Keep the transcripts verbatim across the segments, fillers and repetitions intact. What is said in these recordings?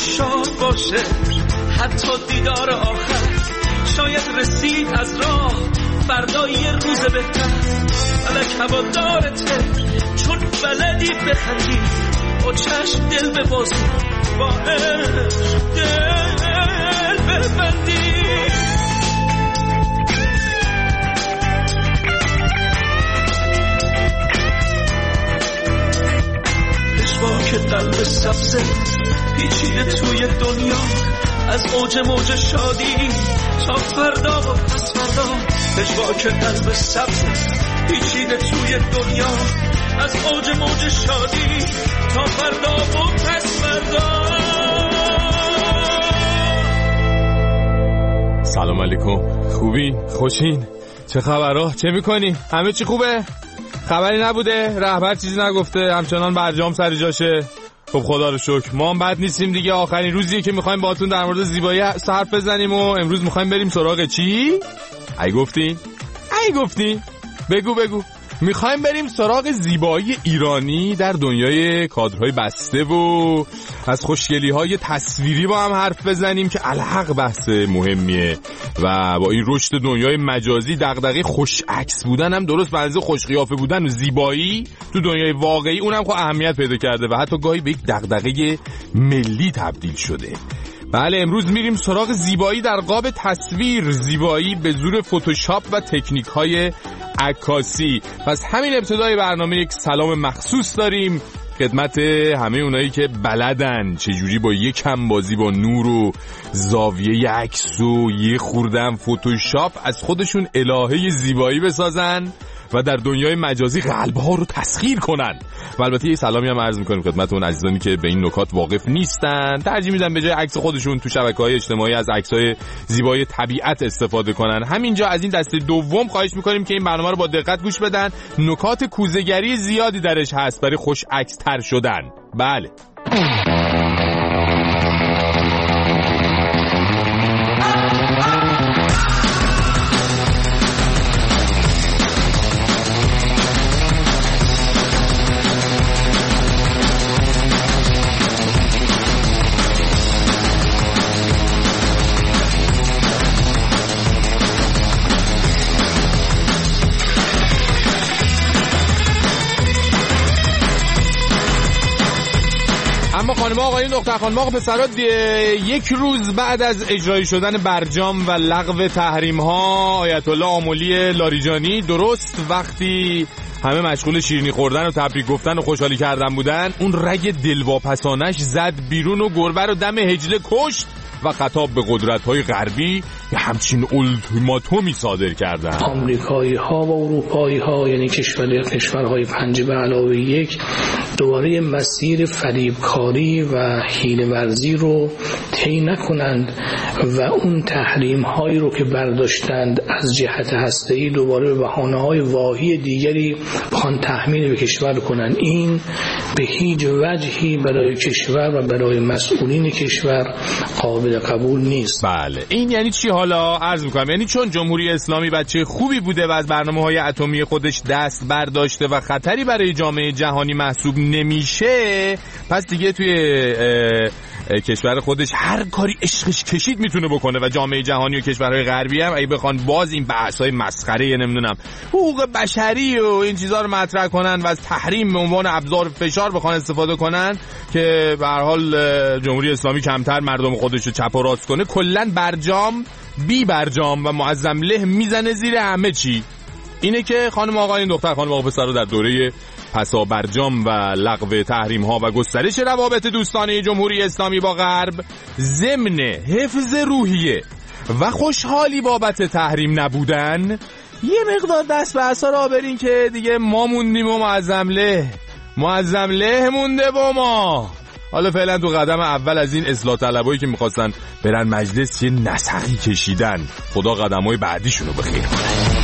شاد باشه، حتی دیدار آخر شاید رسید از راه، فردا یه روز بهتر. فلک هوادارته چون بلدی بخندی، با چشم دل ببازی، با عشق دل ببندی. که قلب سبزه پیچیده توی دنیا، از اوج موج شادی تا فردا و پس فردا. پژواک قلب سبزه پیچیده توی دنیا، از اوج موج شادی تا فردا و پس فردا. سلام علیکم، خوبین؟ خوشین؟ چه خبرها؟ چه میکنی؟ همه چی خوبه؟ خبری نبوده؟ رهبر چیزی نگفته؟ همچنان برجام سر جاشه؟ خب خدا رو شکر ما هم بد نیستیم دیگه. آخرین روزیه که میخوایم باهاتون در مورد زیبایی حرف بزنیم و امروز میخوایم بریم سراغ چی؟ ای گفتین؟ ای گفتین؟ بگو بگو. میخوایم بریم سراغ زیبایی ایرانی در دنیای کادرهای بسته و از خوشگلی‌های تصویری با هم حرف بزنیم که الحق بحث مهمیه و با این رشد دنیای مجازی دغدغه خوش عکس بودن هم درست بنظر خوش قیافه بودن و زیبایی تو دنیای واقعی اونم خب اهمیت پیدا کرده و حتی گاهی به یک دغدغه ملی تبدیل شده. بله امروز میریم سراغ زیبایی در قاب تصویر، زیبایی به زور فتوشاپ و تکنیک‌های عکاسی. پس همین ابتدای برنامه یک سلام مخصوص داریم خدمت همه اونایی که بلدن چجوری با یک کم بازی با نور و زاویه عکس و یه خوردن فتوشاپ از خودشون الهه زیبایی بسازن و در دنیای مجازی قلب‌ها رو تسخیر کنن. و البته یه سلامی هم عرض می‌کنیم خدمت اون عزیزانی که به این نکات واقف نیستن، ترجیح میدن به جای عکس خودشون تو شبکه‌های اجتماعی از عکس‌های زیبای طبیعت استفاده کنن. همینجا از این دسته دوم خواهش می‌کنیم که این برنامه رو با دقت گوش بدن. نکات کوزه‌گری زیادی درش هست برای خوش عکس تر شدن. بله خانم آقایون دختر خانم آقا پسرها، یک روز بعد از اجرایی شدن برجام و لغو تحریم ها آیت الله آملی لاریجانی، درست وقتی همه مشغول شیرینی خوردن و تبریک گفتن و خوشحالی کردن بودن، اون رگ دلواپسانش زد بیرون و گربه رو دم هجله کشت و خطاب به قدرت‌های غربی یه همچین اولتیماتومی صادر کردن. آمریکایی ها و اروپایی ها، یعنی کشور کشورهای پنج به علاوه یک، دوباره مسیر فریبکاری و حیله‌ورزی رو طی نکنند و اون تحریم هایی رو که برداشتند از جهت هسته‌ای دوباره به بهانه‌های واهی دیگری بخوان تحمیل به کشور کنند. این به هیچ وجهی برای کشور و برای مسئولین کشور قابل قبول نیست. بله این یعنی چی حالا؟ عرض میکنم یعنی چون جمهوری اسلامی بچه خوبی بوده و از برنامه‌های اتمی خودش دست برداشته و خطری برای جامعه جهانی محسوب نمیشه، پس دیگه توی اه اه کشور خودش هر کاری عشقش کشید میتونه بکنه و جامعه جهانی و کشورهای غربی هم اگه بخوان باز این بحث‌های مسخره نمیدونم حقوق بشری و این چیزا رو مطرح کنن و از تحریم به عنوان ابزار فشار بخوان استفاده کنن که به هر حال جمهوری اسلامی کمتر مردم خودش رو چپ و راست کنه، کلا برجام بی برجام و معظم له میزنه زیر همه چی. اینه که خانم آقایون دختر خانم آقا پسرا در دوره پسا برجام و لغو تحریم ها و گسترش روابط دوستانه جمهوری اسلامی با غرب، ضمن حفظ روحیه و خوشحالی بابت تحریم نبودن، یه مقدار دست به عصا را برین که دیگه ما موندیم و معظم له معظم له مونده با ما. حالا فعلا تو قدم اول از این اصلاح طلبایی که میخواستن برن مجلس یه نسخی کشیدن، خدا قدمای بعدیشونو بخیر کنه.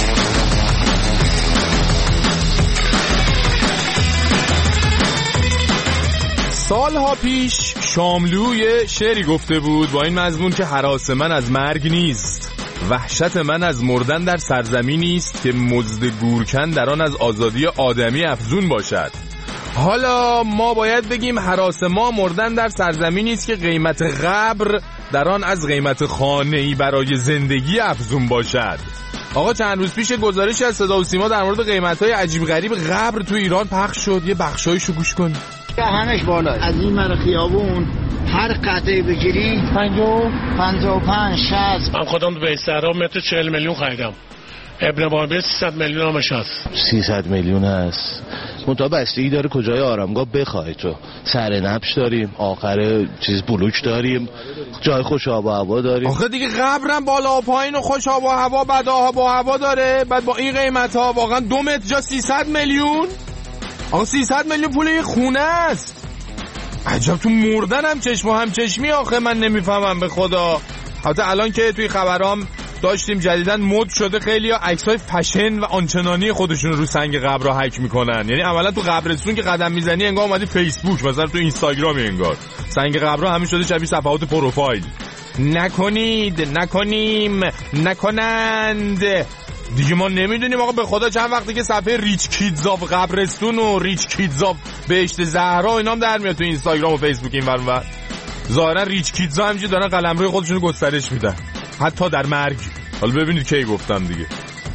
سالها پیش شاملو یه شعری گفته بود با این مضمون که هراس من از مرگ نیست، وحشت من از مردن در سرزمینی است که مزد گورکن در آن از آزادی آدمی افزون باشد. حالا ما باید بگیم هراس ما مردن در سرزمینی است که قیمت قبر در آن از قیمت خانه‌ای برای زندگی افزون باشد. آقا چند روز پیش گزارشی از صدا و سیما در مورد قیمت‌های عجیب غریب قبر تو ایران پخش شد. یه بخشایشو گوش کن. همش بالا. از این مر خیابون هر قطعه بگیری پنجاه و پنج شصت. من خودم به بیسترها متر چهل میلیون خریدم. ابن بابی سیصد میلیون همش هست. سیصد میلیون هست. منتها بستگی داره کجای آرامگاه بخوای تو. سر نبش داریم، آخر چیز بلوک داریم، جای خوش آب و هوا داریم. آخه دیگه قبرم بالا و پایین و خوش آب و هوا بد آب و هوا داره. بعد با این قیمت ها واقعا دو متر جا سیصد میلیون. آقا سیصد میلیون پول یه خونه است. عجب تو مردن هم چشم و هم چشمی. آخه من نمیفهمم به خدا. البته الان که توی خبرام داشتیم جدیدن مد شده خیلی ها عکسای فشن و آنچنانی خودشون رو سنگ قبر را حک میکنن. یعنی عملا تو قبرستون که قدم میزنی انگار اومدی فیسبوک، مثلا تو اینستاگرام انگار سنگ قبر همین شده شبیه صفحات پروفایل. نکنید، نکنیم، نکنند دیگه. ما نمیدونیم آقا به خدا چند وقتی که صفحه ریچ کیدز آف قبرستون و ریچ کیدز آف بهشت زهرا اینام در میاد تو اینستاگرام و فیسبوک این ور اون. ظاهرا ریچ کیدز ها همینجوری دارن قلمرو خودشونو گسترش میدن حتی در مرگ. حالا ببینید کی گفتم دیگه.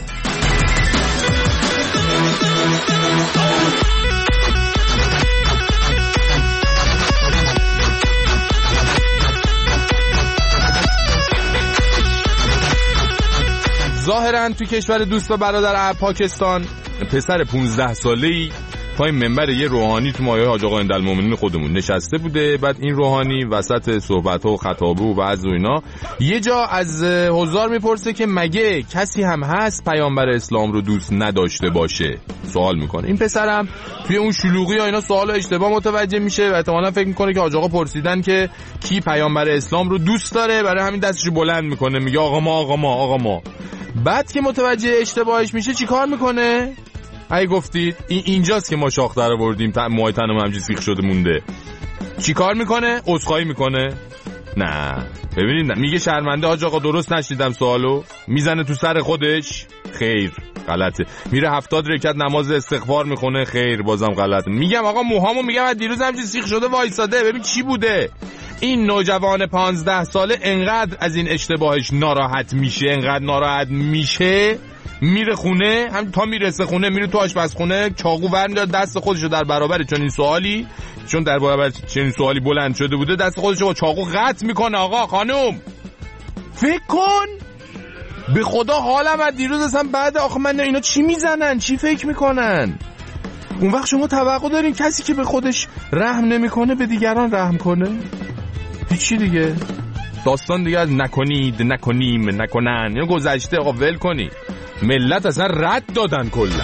ظاهرا تو کشور دوست و برادر پاکستان پسر پونزده ساله‌ای پای منبر یه روحانی تو مایه حاج آقا اندالمومنین خودمون نشسته بوده. بعد این روحانی وسط صحبت‌ها و خطابه و وعظ و اینا یه جا از حضار میپرسه که مگه کسی هم هست پیامبر اسلام رو دوست نداشته باشه؟ سوال میکنه. این پسرم توی اون شلوغی ها اینا سوال اشتباه متوجه میشه و احتمالاً فکر میکنه که حاج آقا پرسیدن که کی پیامبر اسلام رو دوست داره، برای همین دستشو بلند میکنه میگه آقا ما آقا ما آقا ما. بعد که متوجه اشتباهش میشه چیکار میکنه؟ ای گفتید این اینجاست که ما شاخ در آوردیم موهای تنم همینجوری سیخ شده مونده. چی کار میکنه؟ عذرخواهی میکنه؟ نه ببینید، میگه شرمنده حاج آقا درست نشیدم سوالو، میزنه تو سر خودش، خیر غلطه. میره هفتاد رکعت نماز استغفار میخونه، خیر بازم غلطه. میگم آقا موهامو میگم از دیروز همینجوری سیخ شده وایساده، ببین چی بوده. این نوجوان پانزده ساله انقدر از این اشتباهش ناراحت میشه، انقدر ناراحت میشه میره خونه، هم تا میرسه خونه میره تو آشپزخونه چاقو ورمی‌داره دست خودشو در برابر چنین سوالی، چون در برابر چنین سوالی بلند شده بوده، دست خودشو با چاقو قطع میکنه. آقا خانم فکر کن به خدا حالم از دیروز اصلا بعد آخه من اینا چی میزنن چی فکر میکنن. اون وقت شما توقع دارین کسی که به خودش رحم نمیکنه به دیگران رحم کنه؟ هیچی دیگه. داستان دیگه از نکنید نکنیم نکنن یا گذشته. آقا ول کنید، ملت اصلا رد دادن کلا.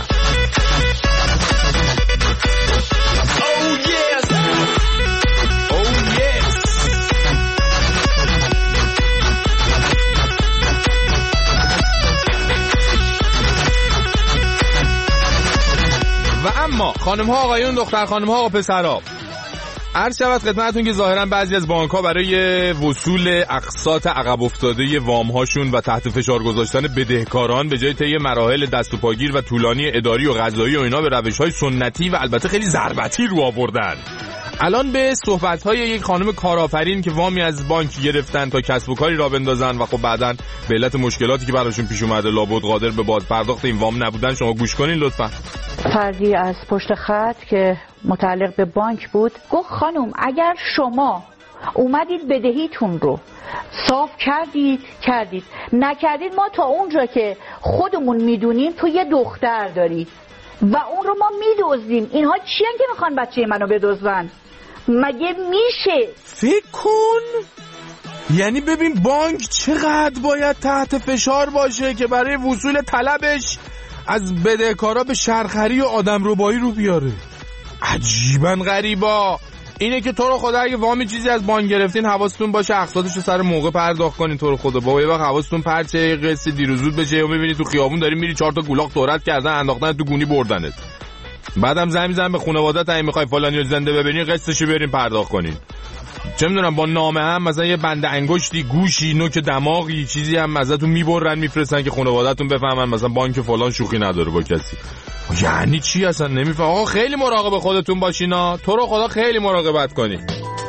و اما خانم ها آقایون دختر خانم ها آقا پسرها، عرض شود خدمتتون که ظاهرا بعضی از بانک‌ها برای وصول اقساط عقب افتاده وام‌هاشون و تحت فشار گذاشتن بدهکاران به جای طی مراحل دست و پاگیر و طولانی اداری و قضایی و اینا به روش‌های سنتی و البته خیلی ضربتی رو آوردن. الان به صحبت‌های یک خانم کارآفرین که وامی از بانک گرفتن تا کسب و کاری را بندازن و خب بعداً به علت مشکلاتی که براشون پیش اومده لابد قادر به بازپرداخت این وام نبودن، شما گوش کنین لطفاً. فردی از پشت خط که متعلق به بانک بود گفت خانم اگر شما اومدید بدهیتون رو صاف کردید کردید نکردید ما تا اونجا که خودمون میدونیم تو یه دختر داری و اون رو ما میدوزیم، اینها چیه که میخوان بچه منو بدوزن؟ مگه میشه؟ فکر کن، یعنی ببین بانک چقدر باید تحت فشار باشه که برای وصول طلبش از بدهکارا به شرخری و آدم ربایی رو بیاره. عجیباً غریبا. اینه که تو رو خدا اگه وامی چیزی از بانک گرفتین حواستون باشه اقساطش رو سر موقع پرداخت کنین. تو رو خدا بابا یه وقت حواستون پرچه قصه دیروزود بشه و میبینی تو خیابون داری میری چهار تا گولاخ دورت کردن انداختن تو گونی بردنت، بعدم زنگ میزنن به خانواده‌ت اگه میخوای فلانیو زنده ببینی قسطشو بریم پرداخت کنین. چه میدونم با نامه هم مثلا یه بند انگشتی، گوشی، نوک دماغی چیزی هم ازتون میبرن میفرستن که خانواده‌تون بفهمن مثلا بانک فلان شوخی نداره با کسی. یعنی چی اصلا نمیفهم. آقا خیلی مراقب خودتون باشینا، تو رو خدا خیلی مراقبت کنی.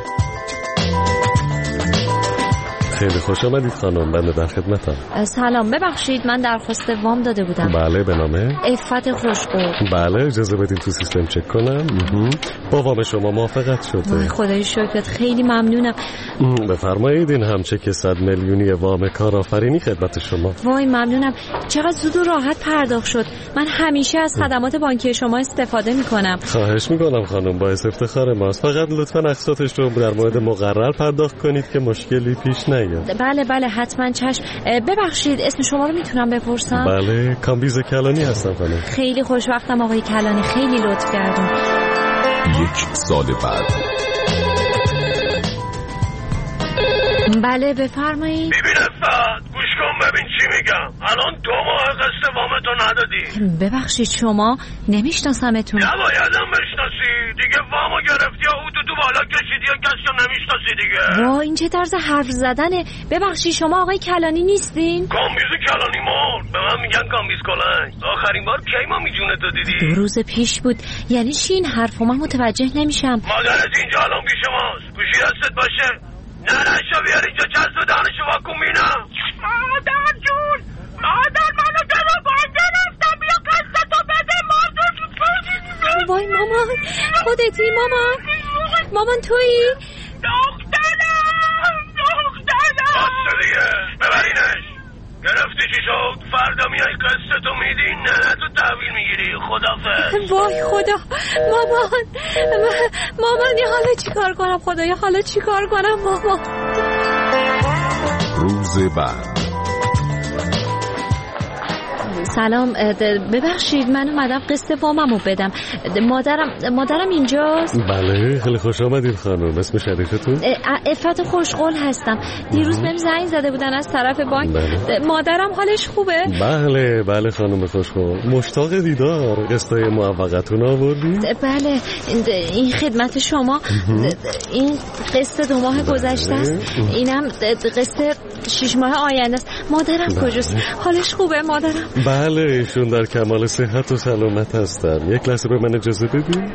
خیلی خوش آمدید خانم، بنده در خدمتم. سلام، ببخشید من درخواست وام داده بودم. بله، به نامه عفت خوشقول. بله، اجازه بدین تو سیستم چک کنم. با وام شما موافقت شده. خدای شکرت، خیلی ممنونم. بفرمایید، این هم چک صد میلیونی وام کارآفرینی خدمت شما. وای ممنونم، چقدر زود و راحت پرداخت شد. من همیشه از خدمات بانکی شما استفاده میکنم. خواهش میکنم خانم، باعث افتخار ماست. فقط لطفاً اقساطش رو در موعد مقرر پرداخت کنید که مشکلی پیش نیاد. بله بله حتما چشم. ببخشید اسم شما رو میتونم بپرسم؟ بله، کامبیز کلانی هستم خانم. خیلی خوشوقتم آقای کلانی، خیلی لطف کردون. یک سال بعد. بله بفرمایید. ببین استاد، گوش کن ببین چی میگم. الان دو ماه قسط وامتو ندادی. ببخشید شما نمیشناسمتون. نبایدم بشناسی دیگه، وامو گرفتی یا او تو تو بالا کشیدی یا کسیو نمیشناسی دیگه. وا این چه طرز حرف زدنه. ببخشید شما آقای کلانی نیستین؟ کامبیز کلانی مرد، به من میگن کامبیز کلنگ. آخرین بار کی ما میجونتو دیدی؟ دو روز پیش بود. یعنی چی این حرفو؟ من متوجه نمیشم. مادرت اینجا الان پیش ماست، گوشی دستت باشه. نه نشو بیار اینجا، چست و دانشو واکن بینم. مادر جون، مادر منو درو باید گرفتم، بیا قصدتو بده مادر. وای مامان، خودتی مامان؟ مامان تویی؟ دخترم دخترم بسته دیگه، ببرینش. گرفتی چی شد؟ فردا میای قصدتو میدی، نه تو تحویل میگیری. خدافظ. وای خدا، مامان مامان یه حالا چی کار کنم؟ خدایا حالا چی کار کنم مامان؟ روز بعد. سلام، ببخشید من اومدم قسط واممو بدم. مادرم مادرم اینجاست؟ بله، خیلی خوش آمدید خانم. اسم شریفتون؟ عفت خوشقول هستم. دیروز بهم زنگ زده بودن از طرف بانک. بله. مادرم حالش خوبه؟ بله بله خانم خوشقول، مشتاق دیدار. قسطای موفقتون آوردید؟ بله، این خدمت شما. این قسط دو ماه گذشته است، اینم قسط شش ماه آینده است. مادرم کجاست؟ حالش خوبه مادرم؟ بله، ایشون در کمال صحت و سلامت هستن. یک لحظه به من اجازه بدین.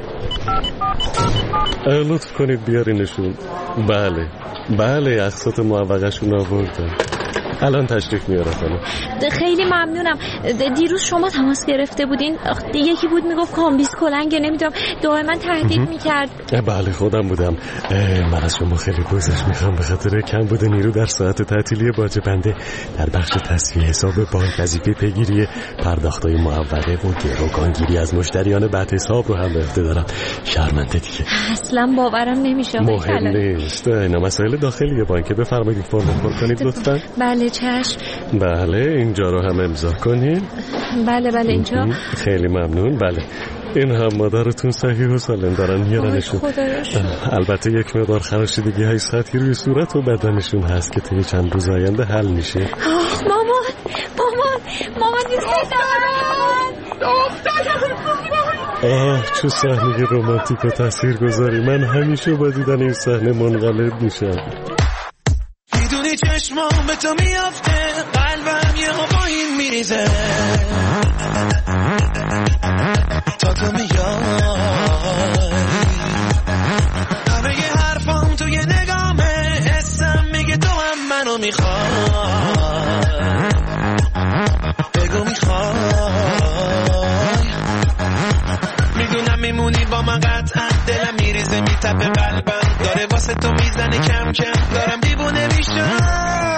لطف کنید بیارینشون. بله بله، اقساط موفقشون آوردن، الان تشریف میاره خانم. خیلی ممنونم. دیروز شما تماس گرفته بودین، یکی بود میگفت کامبیز کلنگه، نمیدونم دائما تهدید میکرد. بله خودم بودم. من از شما خیلی گذشت میخوام. به خاطر کم بوده نیرو در ساعت تعطیلی باج بنده در بخش تصفیه حساب بانک وظیفه پیگیری پرداختای موفقه و گروگانگیری از مشتریان بد حساب رو هم به عهده دارم. شرمنده دیگه، اصلا باورم نمیشه. مهم نیست، اینا مسائل داخلی بانک. بفرمایید فرم پر کنید لطفا. بله چشم. بله، اینجا رو هم امضا کنید. بله بله اینجا. خیلی ممنون. بله، این هم مادرتون صحیح و سالم دارن میارنشون. البته یک مقدار خراشیدگی های سطحی روی صورت و بدنشون هست که طی چند روز آینده حل میشه. آه مامان مامان مامان آه چه صحنه رمانتیک و تاثیرگذاری. من همیشه با دیدن این صحنه منقلب میشم. میدونی چشمام به تو میافته، قلبم یه با این میریزه تا تو میای. همه یه حرفام توی نگامه، حسم میگه تو هم منو میخوای. بگو میخوای، میدونم میمونی با من قطعا. دلم میریزه میتپه قلبم، داره واسه تو میزنه کم کم. دارم دیوونه میشم.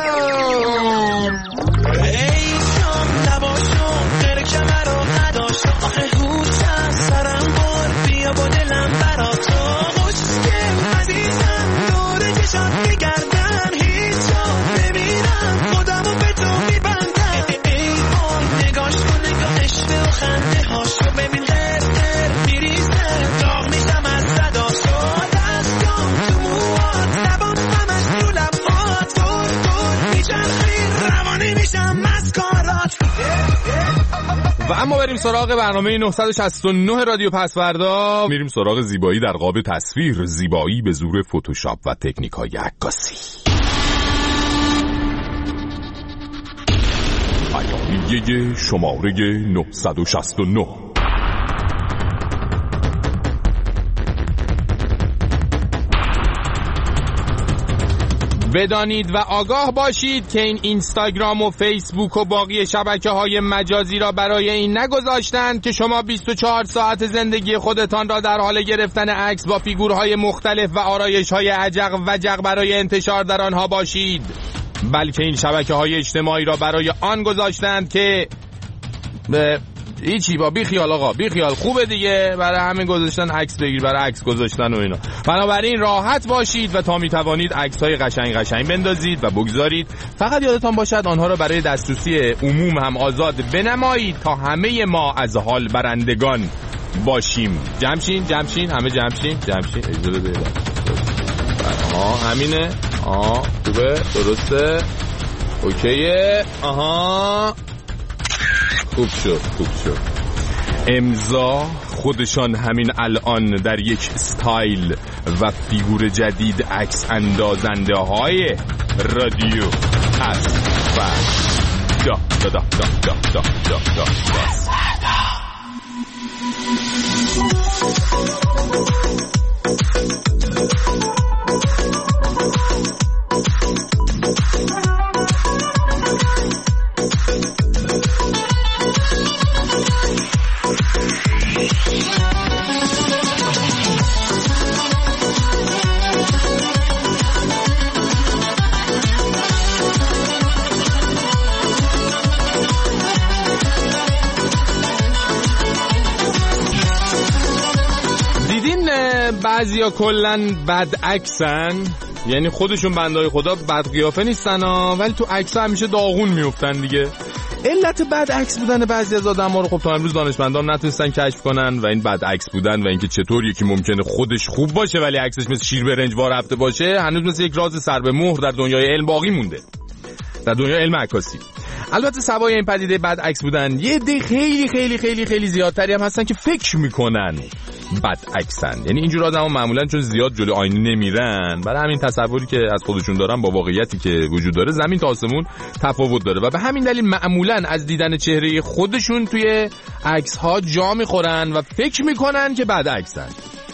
ای شام نباشم غیر کمر و نداشتم. آخه هوشم سرم بار، بیا با دلم برا تو. خوشگل عزیزم دور چشات میگردم، هیچ جا نمیرم، خودمو به تو میبندم. ای آن نگاش کن، نگاهش و خنده هاشو ببین، غیر غیر میریزه. داغ میشم از صداشو، دستام تو موات، لبام همش رو لبات. فور فور میچرخی، روانی میشم مسکارات. و اما بریم سراغ برنامه نهصد و شصت و نه رادیو پسوردا. میریم سراغ زیبایی در قاب تصویر، زیبایی به زور فتوشاپ و تکنیک‌های عکاسی. بیانیه شماره نهصد و شصت و نه. بدانید و آگاه باشید که این اینستاگرام و فیسبوک و باقی شبکه‌های مجازی را برای این نگذاشتند که شما بیست و چهار ساعت زندگی خودتان را در حال گرفتن عکس با فیگورهای مختلف و آرایش‌های عجق و جق برای انتشار در آنها باشید، بلکه این شبکه‌های اجتماعی را برای آن گذاشتند که به هیچی با بی خیال آقا بی خیال خوبه دیگه، برای همین گذاشتن عکس بگیر، برای عکس گذاشتن و اینا. بنابراین راحت باشید و تا میتوانید عکس‌های قشنگ قشنگ بندازید و بگذارید. فقط یادتان باشد آنها را برای دسترسی عموم هم آزاد بنمایید تا همه ما از حال برندگان باشیم. جمشین جمشین همه جمشین جمشین اجازه بده. آها همینه. آها خوبه درسته اوکیه. آها خوب شد خوب شد. امضا خودشان همین الان در یک استایل و فیگور جدید عکس اندازنده های رادیو هست و دا دا دا دا دا دا دا دا بعضیا کلن بد عکسن، یعنی خودشون بندهای خدا بد قیافه نیستن ها، ولی تو عکس‌ها همیشه داغون میافتن دیگه. علت بد عکس بودن بعضی از آدم‌ها رو خب تا امروز دانشمندان نتونستن کشف کنن و این بد عکس بودن و اینکه چطور یکی ممکنه خودش خوب باشه ولی عکسش مثل شیر برنج وار رفته باشه هنوز مثل یک راز سر به مهر در دنیای علم باقی مونده، در دنیای علم عکاسی. البته سوای این پدیده بد عکس بودن یه عده خیلی خیلی خیلی خیلی زیادتری هم هستن که فکر میکنن بد عکسن، یعنی اینجور آدما معمولا چون زیاد جلوی آینه نمیرن برای همین تصوری که از خودشون دارن با واقعیتی که وجود داره زمین تا آسمون تفاوت داره و به همین دلیل معمولا از دیدن چهره خودشون توی عکس ها جا میخورن و فکر میکنن که بد عکسن.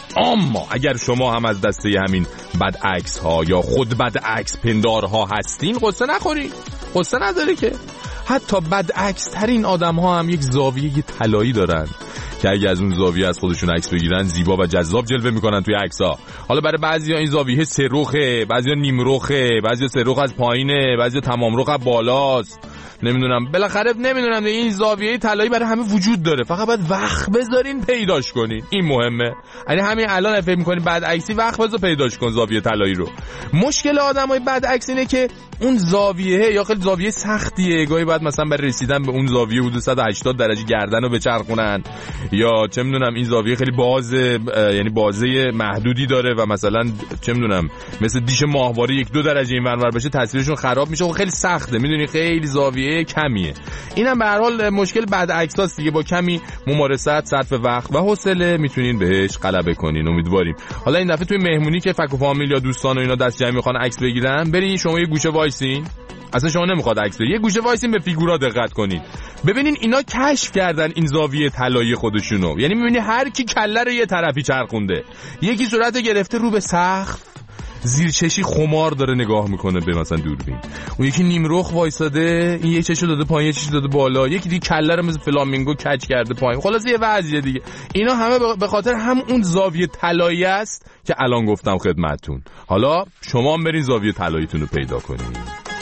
اما اگر شما هم از دسته همین بد عکس ها یا خود بد عکس پندارها هستین قصه نخورید، قصه نداره که حتی بد عکس ترین آدم ها هم یک زاویه طلایی دارن که اگه از اون زاویه از خودشون عکس بگیرن زیبا و جذاب جلوه میکنن توی عکس‌ها. حالا برای بعضیا این زاویه سه رخه، بعضیا نیم رخه، بعضیا سه رخ از پایینه، بعضیا تمام رخ از بالاست. نمیدونم بالاخره نمیدونم این زاویه طلایی برای همه وجود داره، فقط باید وقت بذارین پیداش کنین. این مهمه. یعنی همین الان فکر می‌کنین بد عکسی، وقت بذار پیداش کن زاویه طلایی رو. مشکل آدمای بد عکس اینه که اون زاویه یا خیلی زاویه سختیه، گاهی بعد مثلا برای رسیدن به اون زاویه حدود صد و هشتاد درجه گردن رو بچرخونن، یا چه میدونم این زاویه خیلی بازه، یعنی بازه محدودی داره و مثلا چه میدونم مثل دیش ماهواره یک دو درجه این ورانور بشه تصویرشون خراب میشه و خیلی سخته، میدونی خیلی زاویه کمیه. اینم به هر حال مشکل بد عکساست دیگه، با کمی ممارست، صرف وقت و حوصله میتونین بهش غلبه کنین. امیدواریم. حالا این دفعه توی مهمونی که فک و فامیل یا دوستان و اینا دست جمع میخوان عکس بگیرن، برین شما یه گوشه وایسین، اصلا شما نمیخواد عکس بگیرید، یه گوشه وایسین به فیگورا دقت کنین، ببینین اینا کشف کردن این زاویه طلایی خودشونو، یعنی میبینی هر کی کله رو یه طرفی چرخونده، یکی صورت گرفته رو به سقف زیر چشی خمار داره نگاه میکنه به مثلا دوربین، اون یکی نیم رخ وایساده این یه چشو داده پایین یه چشو داده بالا، یکی دیگه کله رو مثل فلامینگو کج کرده پایین. خلاص یه وضعیه دیگه. اینا همه به خاطر هم اون زاویه طلایی است که الان گفتم خدمتتون. حالا شما هم برین زاویه طلاییتون رو پیدا کنین.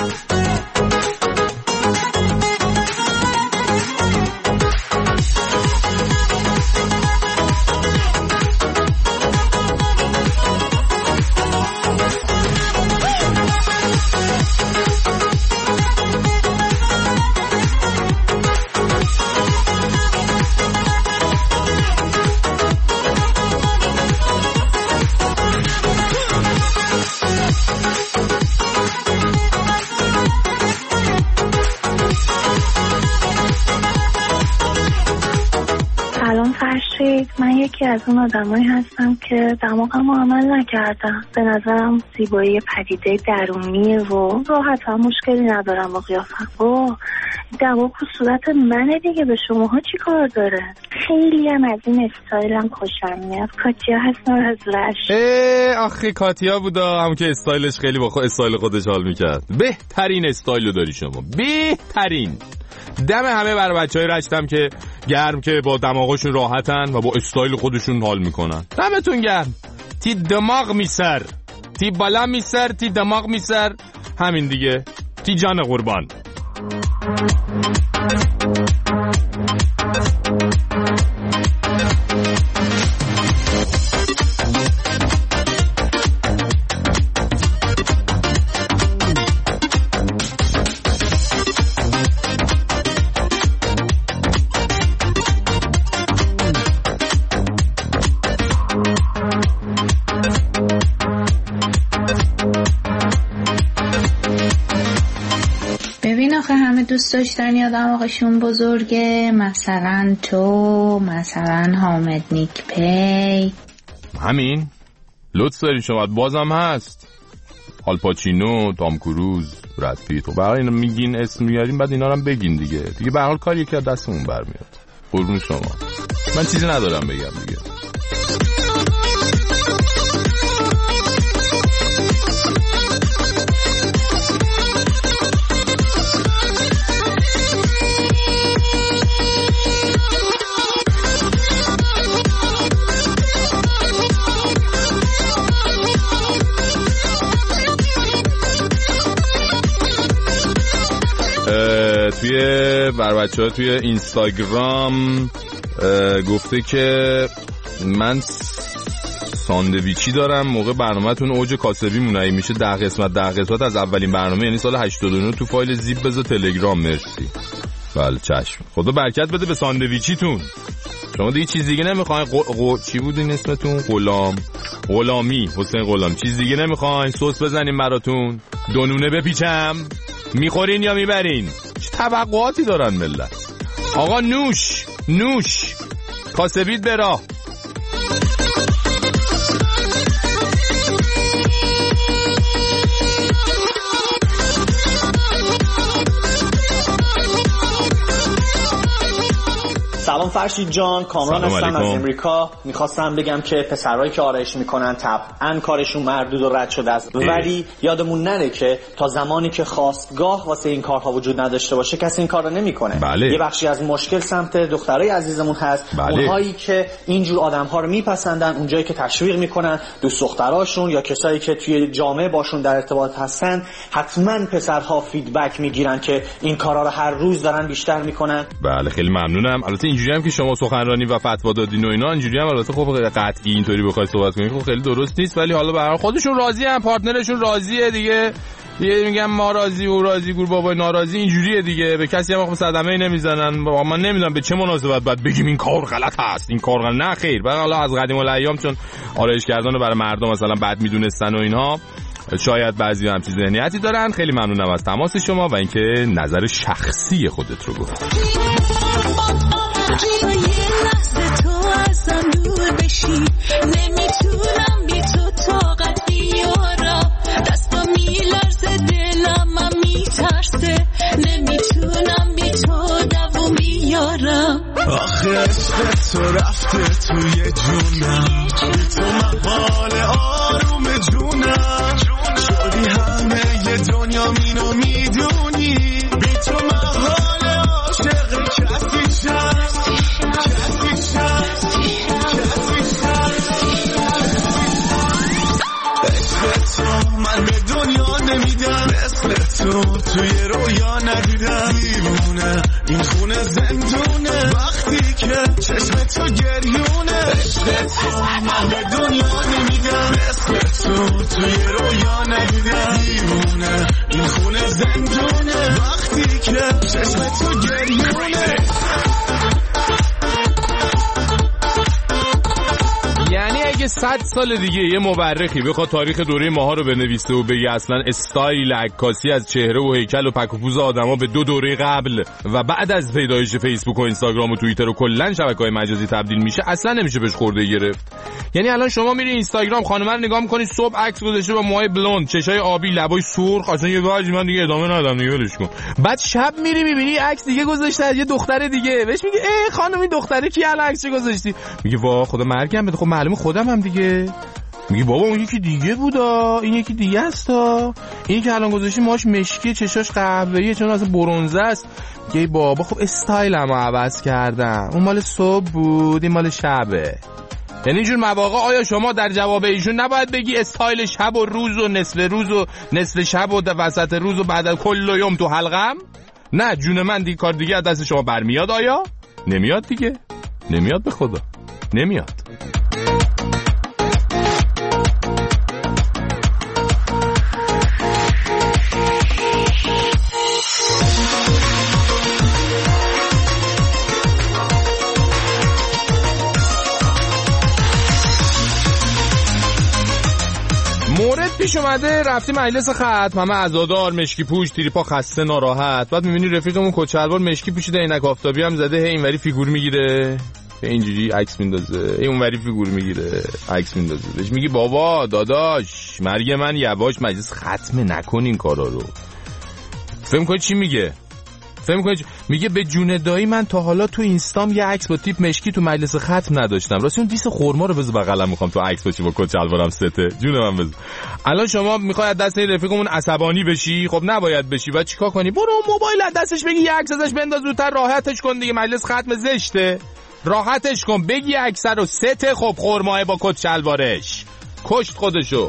من یکی از اون آدمایی هستم که دماغم عمل نکردم. به نظرم زیبایی پدیده درونیه و راحت هم مشکلی ندارم با قیافم. اوه دماغ و صورت منه دیگه، به شماها چی کار داره؟ خیلی هم از این استایلم خوشم میاد. کاتیا هستم از رشت. آخه کاتیا بودا، همون که استایلش خیلی با خود استایل خودش حال میکرد. بهترین استایلو داری شما، بهترین. دم همه برای بچهای رشتم که گرم، که با دماغشون راحتن و با استایل خودشون حال میکنن. دمتون گرم. تی دماغ میسر، تی بالا میسر، تی دماغ میسر، همین دیگه. تی جان قربان. دوست داشتن یا دماغشون بزرگه، مثلا تو، مثلا حامد نیک پی. همین لطف داری شما. بازم هست آل پاچینو، تام کروز، براد پیت. و برای اینا میگین اسم میاریم، بعد اینا رو هم بگین دیگه. دیگه به هر حال کاری که دستمون برمیاد. قربون شما. من چیزی ندارم بگم دیگه. توی بر بچه ها توی اینستاگرام گفته که من ساندویچی دارم، موقع برنامه‌تون اوج کاسبی مونایی میشه ده قسمت ده قسمت از اولین برنامه، یعنی سال هشتاد و نه، تو فایل زیپ بذار تلگرام. مرسی. بله چشم. خدا برکت بده به ساندویچیتون. شما دیگه چیز دیگه نمیخواین؟ قو... قو... چی بود این اسمتون؟ غلام غلامی حسین غلام. چیز دیگه نمیخواین؟ سس بزنیم براتون؟ دونونه بپیچم؟ میخورین یا میبرین؟ چه توقعاتی دارن ملت؟ آقا نوش نوش کاسبید برا. سلام فرشید جان، کامران هستم از امریکا. میخواستم بگم که پسرهایی که آرایش میکنن طبعا کارشون مردود و رد شده است، ولی یادمون نره که تا زمانی که خواستگاه واسه این کارها وجود نداشته باشه کسی این کار رو نمیکنه. بله. یه بخشی از مشکل سمت دخترای عزیزمون هست. بله. اونهایی که اینجور آدم‌ها رو میپسندن، اونجایی که تشویق میکنن دوست دختراشون یا کسایی که توی جامعه باشون در ارتباط هستن، حتما پسرها فیدبک میگیرن که این کارا رو هر روز دارن بیشتر میکنن. بله خیلی ممنونم. البته اینجوری هم که شما سخنرانی و فتوا دادین و اینا، اینجوری هم البته خب قطعی اینطوری بخوای صحبت کنین خب خیلی درست نیست، ولی حالا به هر حال خودشون راضی ان، پارتنرشون راضیه دیگه. یه میگم ما راضی و راضی گور بابای ناراضی، اینجوریه دیگه. به کسی هم صدمه‌ای نمیزنن. من نمیدونم به چه مناسبت بعد بگیم این کار غلط است، این کار غلط. نه خیر. بعد حالا از قدیم الایام چون آرایش کردن برای مردم مثلا بد میدونستن و اینها، شاید بعضی هم چیز ذهنیتی دارن. خیلی ممنونم از تماس شما و اینکه نظر شخصی خودت رو گفتی. تا یه لحظه تو ازم دور بشی، نمیتونم بی تو طاقت بیارم، دستم میلرزه دلم میترسه، نمیتونم بی تو دووم بیارم. آخه عشق تو رفته توی جونم، تو مقال آروم جونم، شدی همه یه دنیا مینو میدونی، بی تو مقال عاشق کسی شد. من به دنیا نمیدم مثل تو توی رویا ندیدم، دیوونه این خونه زندونه وقتی که چشم تو گریونه. عشق تو من به دنیا نمیدم مثل تو توی رویا ندیدم، دیوونه این خونه زندونه وقتی که چشم تو گریونه. یعنی اگه صد سال دیگه یه مورخی بخواد تاریخ دوره ماها رو بنویسه و بگه اصلا استایل عکاسی از چهره و هیکل و پک و پوز آدما به دو دوره قبل و بعد از پیدایش فیسبوک و اینستاگرام و توییتر و کلا شبکه‌های مجازی تبدیل میشه، اصلا نمیشه بهش خورده گرفت. یعنی الان شما میری اینستاگرام خانم‌ها رو نگاه می‌کنی، صبح عکس گذاشته با موهای بلوند، چشای آبی، لبای سرخ، اصلا یه واژی من دیگه ادامه ندادم دیگه، ولش کن. بعد شب میری میبینی عکس دیگه گذاشته از یه دختر دیگه، بهش میگه ای خانم این دختره کی الان عکس گذاشتی؟ میگه وا خدا مرگم بده، خب معلومه خودم هم دیگه. میگه بابا اون یکی دیگه بودا، این یکی دیگه استا، این که الان گذاشتی ماش مشکی، چشاش قهوه‌ایه چون اصلا برنزه است. میگه بابا خب استایلمو عوض کردم، اون مال صبح بود این مال شبه. یعنی اینجور مواقع آیا شما در جواب ایشون نباید بگی استایل شب و روز و نصف روز و نصف شب و وسط روز و بعد کل یوم تو حلقم؟ نه جون من دیگه کار دیگه از دست شما برمیاد. آیا؟ نمیاد دیگه، نمیاد به خدا، نمیاد. مورد پیش اومده، رفتی مجلس ختم، همه عزادار، مشکی پوش، تریپا خسته ناراحت، بعد میبینی رفیقمون کچلوار مشکی پوشیده، عینک آفتابی هم زده، هی اینوری فیگور میگیره، اینجوری عکس میندازه، هی اونوری فیگور میگیره عکس میندازه. بهش میگی بابا داداش مرگ من یواش، مجلس ختم نکن این کارا رو. فهم کنی چی میگه؟ فهم کنی چی؟ میگه به جون دایی من تا حالا تو اینستام یه عکس با تیپ مشکی تو مجلس ختم نداشتم. راستی اون دیس خرما رو بذار بغلم، میخوام تو عکس باشی با کچلوارم سته. جون من بذار. الان شما میخوای از دست رفیقمون عصبانی بشی؟ خب نباید بشی. بعد چیکار کنی؟ برو موبایل از دستش بگی یه عکس ازش بنداز زودتر، راحتش کن دیگه، مجلس ختم زشته. راحتش کن، بگی عکس رو سته. خب خرماه با کچلوارش کشت خودشو.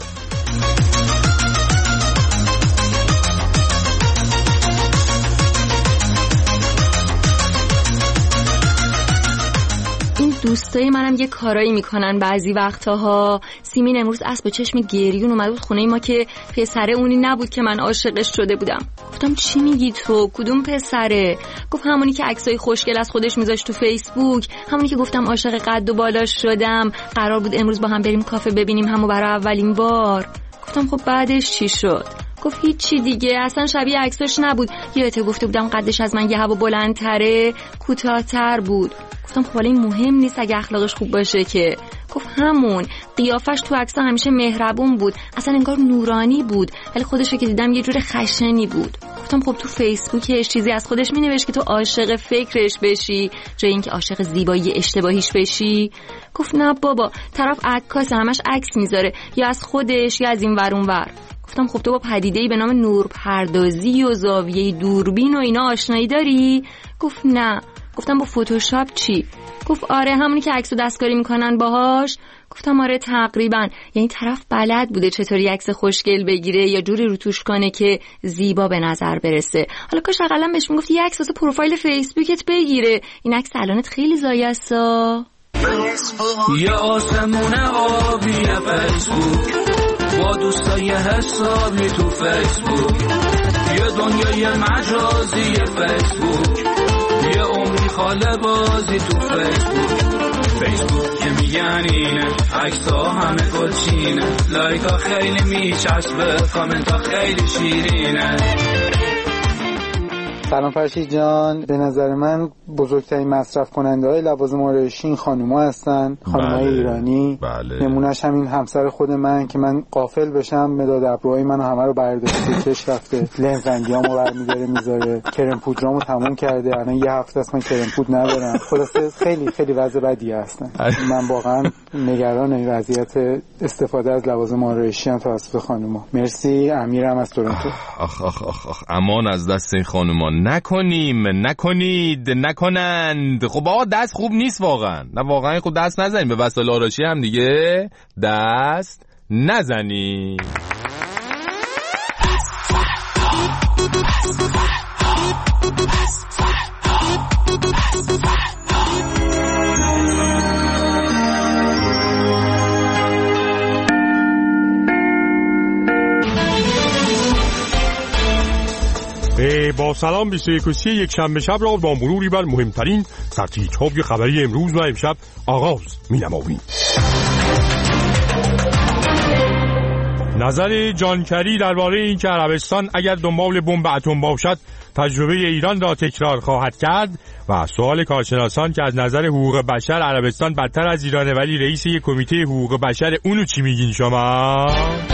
دوستای منم یه کارایی میکنن بعضی وقتاها. سیمین امروز اسب چشم گریون اومد بود خونه ما که پسره اونی نبود که من عاشقش شده بودم. گفتم چی میگی تو؟ کدوم پسره؟ گفت همونی که عکسای خوشگل از خودش میذاشت تو فیسبوک، همونی که گفتم عاشق قد و بالاش شدم، قرار بود امروز با هم بریم کافه ببینیم همو برای اولین بار. گفتم خب بعدش چی شد؟ گفت هیچی دیگه، اصلا شبیه عکساش نبود. یادت گفته بودم قدش از من یه هوا بلندتره، کوتاه‌تر بود. گفتم خب این مهم نیست اگه اخلاقش خوب باشه که. گفت همون قیافش تو عکس‌ها همیشه مهربون بود، اصلا انگار نورانی بود، ولی خودشو که دیدم یه جور خشنی بود. گفتم خب تو فیسبوکش چیزی از خودش مینوشت که تو عاشق فکرش بشی جای اینکه عاشق زیبایی اشتباهیش بشی؟ گفت نه بابا، طرف عکاس، همش عکس میذاره، یا از خودش یا از این ور اون ور. گفتم خب تو با پدیده‌ای به نام نورپردازی و زاویه دوربین و اینا آشنایی داری؟ گفت نه. گفتم با فتوشاپ چی؟ گفت آره همونی که عکس و دستکاری میکنن باهاش. گفتم آره تقریبا. یعنی طرف بلد بوده چطوری عکس خوشگل بگیره یا جوری روتوش کنه که زیبا به نظر برسه. حالا کاش اقلا بهش میگفت یه عکس واسه پروفایل فیسبوکت بگیره، این عکس الانت خیلی زایه استا. یه آسمون آبی فیسبوک با دوستای حسابی تو فیسبوک، یه دنیای مجازی فیسبوک، یه عمری خاله بازی تو فیسبوک. فیسبوک که میگن اینه، عکس ها همه گلچینه، لایک ها خیلی میچسبه، کامنت ها خیلی شیرینه. سلام فرشید جان، به نظر من بزرگترین مصرف کننده های لوازم آرایشی این خانوما هستن، خانومای بله. ایرانی. بله. نمونهش همین همسر خود من که من غافل بشم مداد ابروهای منو همه رو برداشته چش رفته، لنز رنگیامو برمی‌داره میذاره، کرم پودرامو تموم کرده، الان یه هفته است من کرم پود ندارم. خلاصه خیلی خیلی وضع بدی هستن. من واقعا نگران این وضعیت استفاده از لوازم آرایشی ام توسط خانوما. مرسی، امیرم از تورنتو. آخ آخ آخ آخ امان از دست این خانوما نکنیم، نکنید، نکنند. خب آقا دست خوب نیست واقعا، نه واقعا خب دست نزنیم به وسایل آرایشی هم دیگه، دست نزنیم. با سلام بیست و یک و سی یک شنبه شب را با مروری بر مهمترین سرتیترهای خبری امروز و امشب آغاز می نماییم. نظر جانکری درباره این که عربستان اگر دنبال بمب اتم باشد تجربه ایران را تکرار خواهد کرد و سوال کارشناسان که از نظر حقوق بشر عربستان بدتر از ایرانه ولی رئیس یک کمیته حقوق بشر، اونو چی میگین شما؟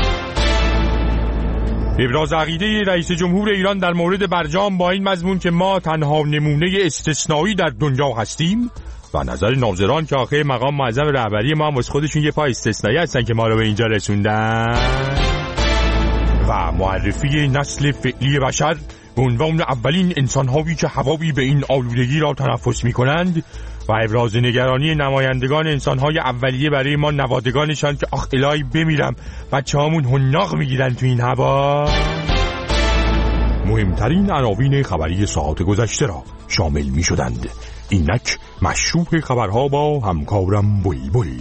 ابراز عقیده رئیس جمهور ایران در مورد برجام با این مضمون که ما تنها نمونه استثنایی در دنیا هستیم و نظر ناظران که آخه مقام معظم رهبری ما هم از خودشون یه پا استثنایی هستن که ما رو به اینجا رسوندن و معرفی نسل فعلی بشر به عنوان اولین انسان‌هایی که هوایی به این آلودگی را تنفس می‌کنند و ابراز نگرانی نمایندگان انسان‌های اولیه برای ما نوادگانشان که آخ الهی بمیرم بچه‌هامون حناق می‌گیرن تو این هوا. مهمترین عناوین خبری ساعت گذشته را شامل می‌شدند. اینک مشروع خبرها با همکارم بلبل.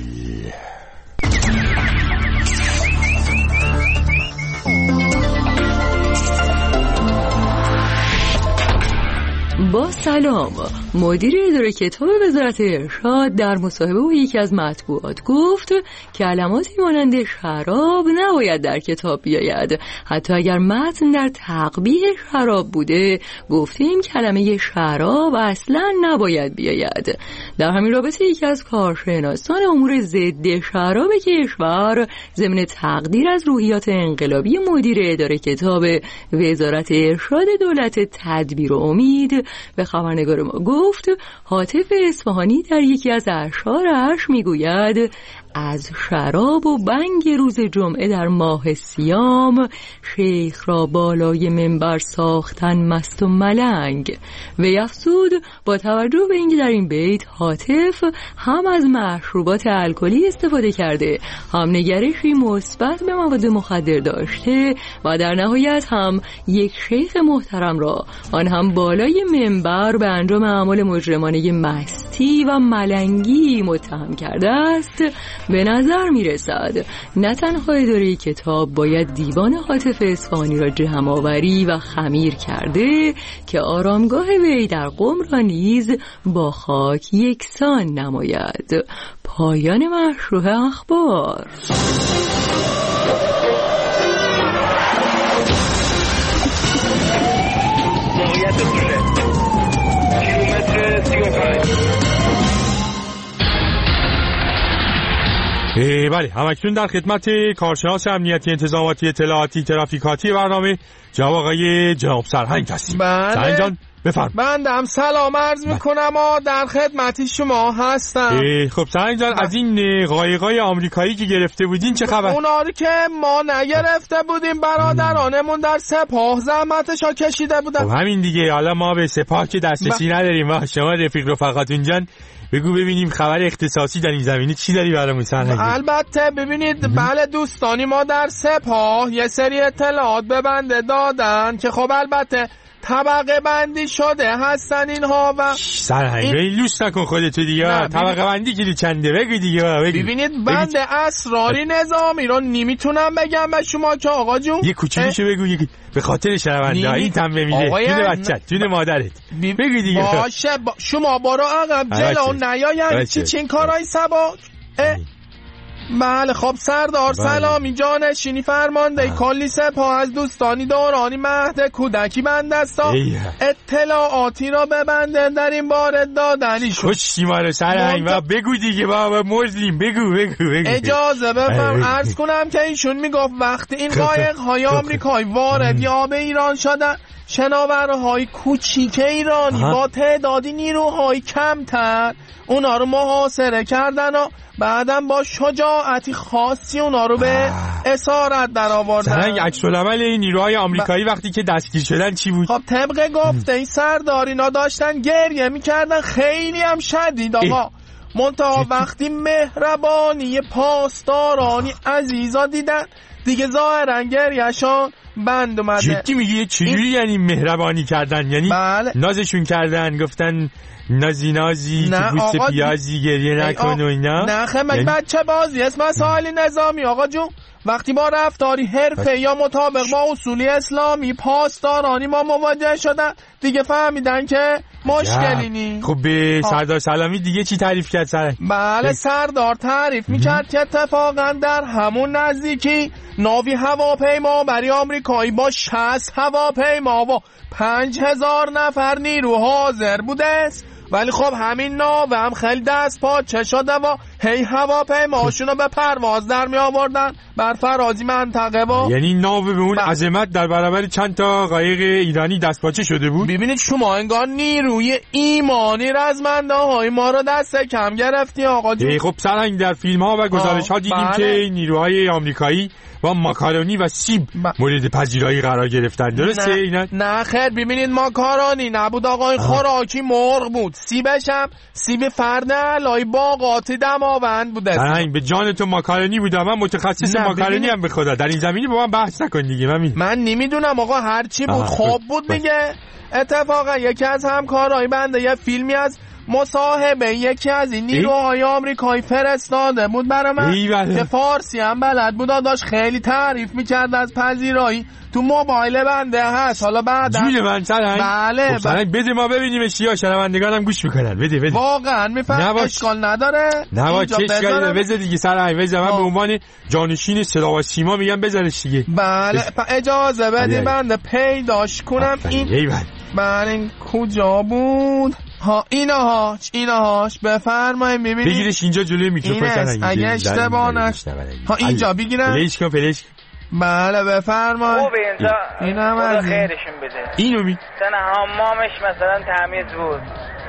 با سلام. مدیر اداره کتاب وزارت ارشاد در مصاحبه با یکی از مطبوعات گفت کلماتی مانند شراب نباید در کتاب بیاید. حتی اگر متن در تقبیح شراب بوده گفتیم کلمه شراب اصلا نباید بیاید. در همین رابطه یکی از کارشناسان امور ضد شراب کشور ضمن تقدیر از روحیات انقلابی مدیر اداره کتاب وزارت ارشاد دولت تدبیر و امید به خبرنگار ما گفت هاتف اصفهانی در یکی از اشعارش میگوید از شراب و بنگ روز جمعه در ماه صیام شیخ را بالای منبر ساختن مست و ملنگ. وی افزود با توجه به اینکه در این بیت هاتف هم از مشروبات الکلی استفاده کرده هم نگرشی مثبت به مواد مخدر داشته و در نهایت هم یک شیخ محترم را آن هم بالای منبر به انجام اعمال مجرمانه مستی و ملنگی متهم کرده است، به نظر می رسد نه تنها اداره کتاب باید دیوان هاتف اصفهانی را جمع آوری و خمیر کرده که آرامگاه وی در قم را نیز با خاک یکسان نماید. پایان مشروع اخبار. بله، همکنون در خدمت کارشناس امنیتی انتظاماتی اطلاعاتی ترافیکاتی برنامه جناب آقای جناب سرهنگ هستیم. بله. سرهنگ جان بفرم. بندم سلام عرض میکنم و در خدمتی شما هستم. خب سرهنگ جان از این قایقای آمریکایی که گرفته بودین چه خبر؟ اونا رو که ما نگرفته بودیم برادرانمون در سپاه زحمتشا کشیده بودن. خب همین دیگه، حالا ما به سپاه که دسترسی نداریم و شما رفیق رفقاتون جان بگو ببینیم خبر اختصاصی در این زمینه چی داری برامون سرهنگ؟ البته ببینید بله دوستانی ما در سپاه یه سری اطلاعات به بنده دادن که خب البته طبقه بندی شده هستن اینها و سرهنگ این... لوس نکن خودتو دیگه. طبقه بندی که چنده بگو دیگه. بگو. ببینید بنده اسراری نظامی رو نمیتونم بگم به شما که آقا جون یه کوچولوشو بگو یه... به خاطر شنونده این تنبه میده جون بچت جون مادرت بی... بگو دیگه. باشه با... شما برو عقب جلو نیاین چی چین کارای سباک. بله خب سردار سلامی جانشینی فرمانده کلی سپاه از دوستانی دورانی مهد کودکی بندستا اطلاعاتی را به بنده در این باره دادنی شد. خوشی مارو سرهنگ و بگو دیگه بابا مزلیم بگو بگو بگو اجازه بفرم عرض کنم که ایشون میگفت وقتی این قایق های آمریکایی وارد یا به ایران شدن شناورهای کوچیک ایرانی با تعدادی نیروهای کمتر اونا رو محاصره کردن و بعدم با شجاعتی خاصی اونا رو به اسارت در آوردن. سرنگ عکس العمل این نیروهای آمریکایی ب... وقتی که دستگیر شدن چی بود؟ خب طبق گفته این سردار اینا داشتن گریه میکردن خیلی هم شدید آقا. منتها وقتی مهربانی پاسدارانی عزیزا دیدن دیگه ظاهرا گریهشان بند اومده. جدی میگی چجوری این... یعنی مهربانی کردن؟ یعنی بله. نازشون کردن گفتن نازی نازی که بوست پیازی گریه نکن و اینا؟ نه خیلی یعنی... بچه بازی اسم سالی نظامی آقا جون وقتی با رفتاری حرفه یا مطابق با اصول اسلامی پاسدارانی ما مواجه شدن دیگه فهمیدن که مشکلی نی. خب به سردار سلامی دیگه چی تعریف کرد سرنگ؟ بله سردار تعریف میکرد که اتفاقا در همون نزدیکی ناوی هواپیما برای آمریکایی با شصت هواپیما و پنج هزار نفر نیرو حاضر بوده است، ولی خب همین ناو هم خیلی دست پاچه شده و هی هواپیماشونو به پرواز در می آوردن بر فرازی منطقه و یعنی ناو به اون عظمت در برابر چند تا قایق ایرانی دست پاچه شده بود. ببینید شما انگار نیروی ایمانی رزمنده های ما رو دست کم گرفتی آقا جون. خب سرنگ در فیلم ها و گزارش ها دیدیم بله. که نیروهای آمریکایی با ماکارونی و سیب ب... مورد پذیرایی قرار گرفتن، درسته نه. اینا؟ نه خیر ببینید ماکارونی نبود آقا، این خوراکی مرغ بود، سیبش هم سیب فرد علای باغات دماوند بوده. سرنگ به جان تو ماکارونی بودم، من متخصص ماکارونی هم به خدا، در این زمینی با من بحث نکن دیگه. من من نمیدونم آقا، هر چی بود خوب بود میگه. اتفاقا یکی از همکارای بنده یه فیلمی از مصاحبه یکی از این نیروهای آمریکایی فرستاده بود برای من که فارسی هم بلد بود، داشت خیلی تعریف میکرد از پذیرایی، تو موبایل بنده هست. حالا بعد جون من سرنگ بله خب سرنگ بده ما ببینیم چیا، شنوندگانم گوش میکنن. بده بده واقعا میفهم اشکال نداره. نه چه اشکالی بذار دیگه سرنگ، بذار من به عنوان جانشین صدا و سیما میگم بذارش دیگه. بله اجازه بدید بنده پیداش کنم. این بله این کجا بود؟ ها اینهاش اینهاش بفرمایید ببینید. بگیرش اینجا جلوی میکروفون سرنگ اگه اشتباه نشه. ها اینجا بگیرم. فلش کن فلش. بله بفرمایید. خوبه اینجا. اینم از خیرشون بده. اینو می. سن حمامش مثلا تمیز بود.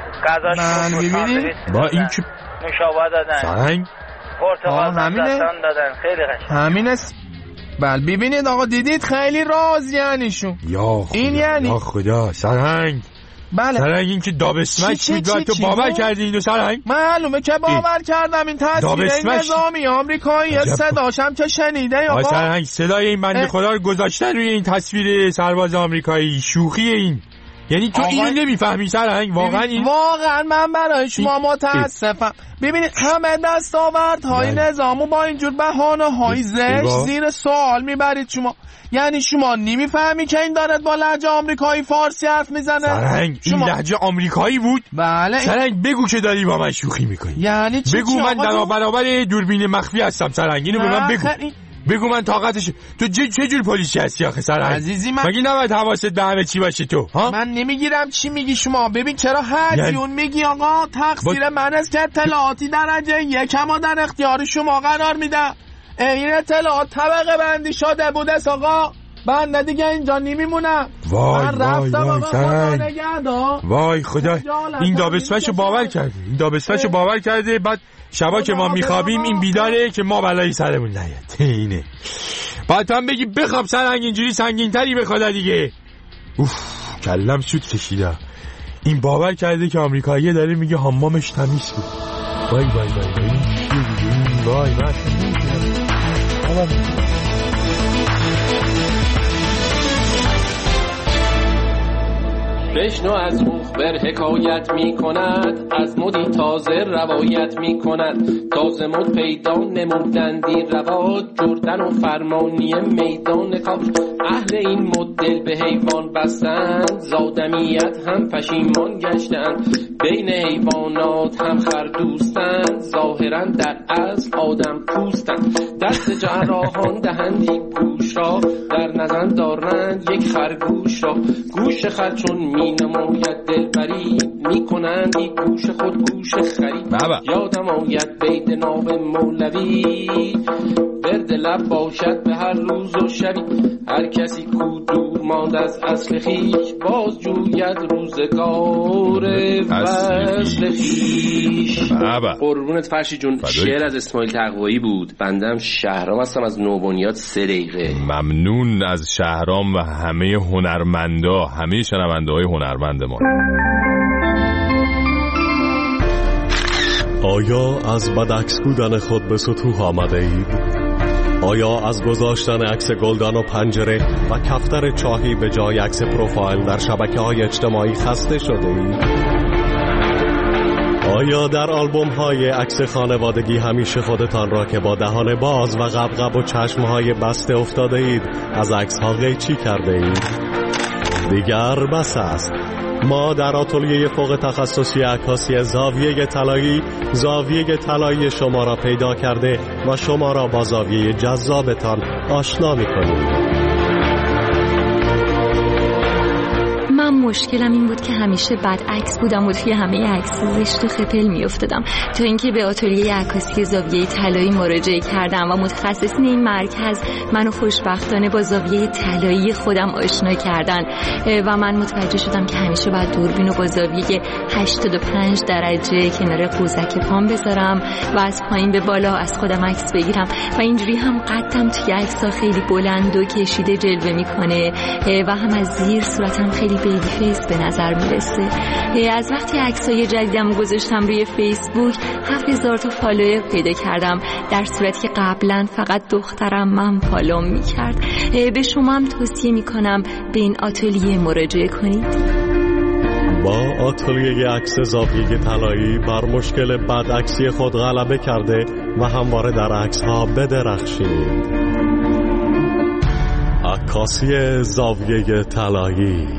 غذاش خوب بود. ببینید. با این که نوشابه دادن. سرنگ. پرتقال دادن. خیلی قشنگ. همین است. بله ببینید آقا دیدید خیلی راضیانشون. یا خدا. این یعنی یا خدا سرنگ. بله سرنگ این که دابسمک میگه تو باور کردی اینو سرنگ؟ معلومه که باور کردم. این تصویر نظامی آمریکایی صداشم که شنیده یا آقا سرنگ صدای این بنده خدا رو گذاشتن روی این تصویر سرباز آمریکایی. شوخی این یعنی تو اینو نمیفهمی سرنگ واقعا؟ این واقعا من برای شما متاسفم. ببینید همه دستاوردهای نظامو با اینجور بهانه‌های زشت زیر سوال میبرید شما. یعنی شما نمیفهمی که این دارد با لهجه آمریکایی فارسی حرف میزنه؟ سرنگ این لهجه آمریکایی بود؟ بله سرنگ بگو که داری با من شوخی میکنی. یعنی چی؟ بگو من در برابر دوربین مخفی هستم سرنگ، اینو به من بگو. بگو من طاقتش. تو چه جور پلیسی هستی آخه سرنگ؟ عزیزی من مگه نباید حواست به همه چی باشه تو ها؟ من نمیگیرم چی میگی شما. ببین چرا هدیون میگی آقا؟ تقصیر من است که اطلاعاتی درجه یکم در اختیار شما قرار میدم. این اطلاعات طبقه بندی شده بوده آقا. من دیگه اینجا نمیمونم. وای وای وای سرنگ وای خدا. این دابسمشو باور کرده، این دابسمشو باور کرده. بعد شبا که ما میخوابیم این بیداره که ما بلایی سرمون نیاد. اینه بعد هم بگی بخواب سرنگ اینجوری سنگین تری بخواد دیگه. اوف کلم سود کشیده. این باور کرده که آمریکایی داره میگه حمامش تمیز بود. وای وای وای وای وای بشنو از مخبر حکایت می کند، از مدی تازه روایت می کند. تازه مد پیدا نمودندی رواج، جردن و فرمانی میدان کاج. اهل این مدل به حیوان بستند، زادمیت هم پشیمان گشتند. بین حیوانات هم خردوستند، ظاهرا در اصل آدم پوستند. دست جراحان دهندی گوش را، در نزن دارند یک خرگوش را. گوش خر چون می نماید دلبری، می کنند این گوش خود گوش خری. یادم آید بیت ناب مولوی، ورد لب باشد به هر روز و شبی. هر کسی کو دور ماند از اصل خیش، باز جوید روزگار وصل خیش. قربونت فرشی جون. شعر از اسماعیل تقوایی بود. بندم شهرام هستم از نوبنیاد سه دقیقه. ممنون از شهرام و همه هنرمندا، همه شنونده های هنرمند ما. آیا از بدعکس بودن خود به سطوح آمده اید؟ آیا از گذاشتن عکس گلدان و پنجره و کفتر چاهی به جای عکس پروفایل در شبکه‌های اجتماعی خسته شده اید؟ آیا در آلبوم های عکس خانوادگی همیشه خودتان را که با دهان باز و غبغب و چشم های بسته افتاده اید از عکس ها قیچی کرده اید؟ دیگر بس است. ما در آتلیه فوق تخصصی عکاسی زاویه طلایی زاویه طلایی شما را پیدا کرده و شما را با زاویه جذابتان آشنا می‌کنیم. من مشکلم این بود که همیشه بد عکس بودم و توی همه عکس زشت و خپل میافتادم تا اینکه به آتلیه عکاسی زاویه طلایی مراجعه کردم و متخصصین این مرکز منو خوشبختانه با زاویه طلایی خودم آشنا کردن و من متوجه شدم که همیشه باید دوربینو با زاویه هشتاد و پنج درجه کنار قوزک پام بذارم و از پایین به بالا از خودم عکس بگیرم و اینجوری هم قدم توی عکس‌ها خیلی بلند و کشیده جلوه میکنه و هم از زیر صورتم خیلی بیبی فیس به نظر میرسه. از وقتی عکسای جدیدم گذاشتم روی فیسبوک هفت هزار تا فالوور پیدا کردم، در صورتی که قبلا فقط دخترم من فالوم میکرد. به شما هم توصیه میکنم به این آتلیه مراجعه کنید. با آتلیه عکس زاویه طلایی بر مشکل بد عکسی خود غلبه کرده و همواره در عکس ها بدرخشید. عکاسی زاویه طلایی.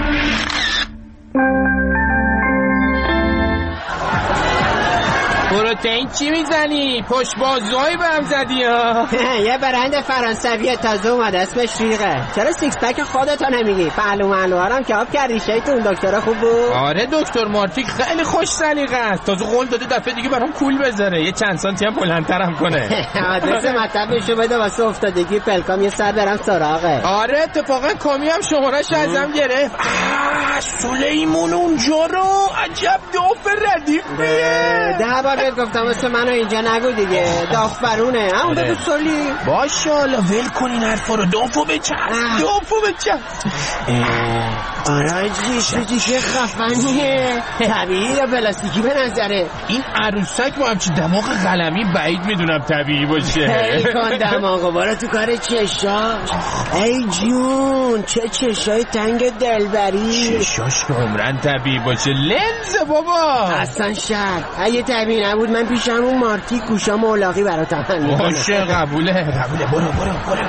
پروتئین چی میزنی؟ پشت بازوهای به هم زدی ها. یه برند فرانسوی تازه اومده اسمش ریقه. چرا سیکس پک خودتا نمیگی؟ پهلو معلومارم که آب کردی شیطون. دکتر خوب بود؟ آره دکتر مارتیک خیلی خوش سلیقه است. تازه قول داده دفعه دیگه برام کول بذاره، یه چند سانتی هم بلندترم کنه. آدرس مطبشو بده واسه افتادگی پلکام یه سر برم سراغه. آره اتفاقا کامی هم شماره‌اش ازم گرفت. آه سلیمون اونجا رو عجب داف ردیفیه. ده بار بهت گفتم واسه منو اینجا نگو دیگه. داف برونه. همون بگو سلی. باشه حالا ول کن این حرفا رو. دافو بچس دافو بچس. آره چی چه خفنیه. طبیعی یا پلاستیکی به نظره؟ این عروسک با همچین دماغ قلمی بعید میدونم طبیعی باشه. ای کن دماغو بارا تو کار چشاش. ای جون چه چشای تنگ دلبری. چشاش که عمرن طبیعی باشه. لنز بابا اصلا شرط. اگه طبیعی نبود من پیش همون مارتی گوشا مولاقی برات عمل میکنم. باشه قبوله قبوله. برو برو برو.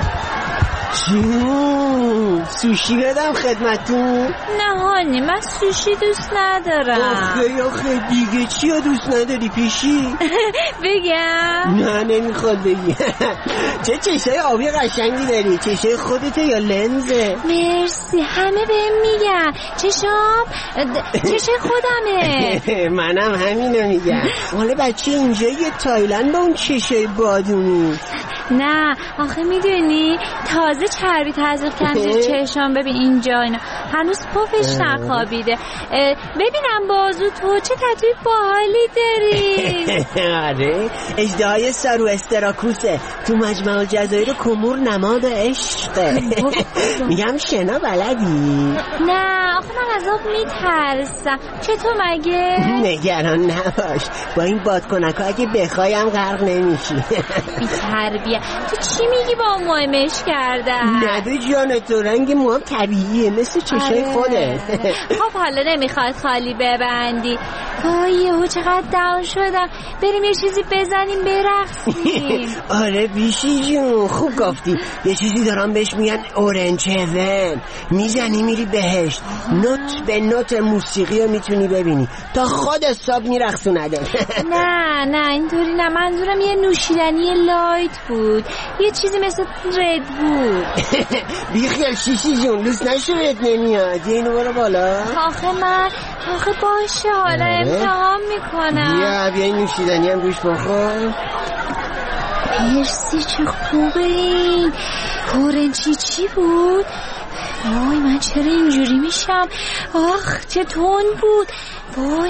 جون سوشی بدم خدمتون؟ نه هانی من سوشی دوست ندارم. آخه آخه دیگه چی ها دوست نداری پیشی؟ بگم؟ نه نمیخواد بگی. چه چشای آبی قشنگی داری؟ چشای خودته یا لنزه؟ مرسی همه بهم میگن چشام چشای خودمه. منم همینو میگم. حالا بچه اینجا یه تایلند با اون چشای بادونی. نه آخه میدونی تازه چربی تزریق کردم چشام. ببین اینجا اینا هنوز پفش نخوابیده. ببینم بازو تو چه تتوی باحالی داری. آره اژدهای سارو استراکوسه تو مجمع الجزایر کمور نماد عشقه. میگم شنا بلدی؟ نه آخه من از آب میترسم. چطور مگه؟ نگران نباش با این بادکنک ها اگه بخوایم غرق نمیشی. بی تربیه. تو چی میگی با موهای مشک کردن؟ نده جان تو رنگ موام طبیعیه مثل چشای خوده. خب حالا نمیخواد خالی ببندی. تو یهو چقدر داون شدم. بریم یه چیزی بزنیم برقصیم. آره بیشی جون خوب گفتی. یه چیزی دارم بهش میگن اورنج هیون. میزنی میری بهشت. نوت به نوت موسیقی رو میتونی ببینی تا خود حساب میرقصونده. نه نه اینطوری نه. منظورم یه نوشیدنی لایت بود. یه چیزی مثل رد بود. بیخیال شیشی جون لوس نشو بهت نمیاد. یه اینو برو بالا. آخه من آخه باشه حالا امتحان میکنم. بیا بیا این نوشیدنی هم روش بخور. مرسی چه خوبه این. کورنچی چی بود؟ وای من چرا اینجوری میشم؟ آخ چه تون بود. وای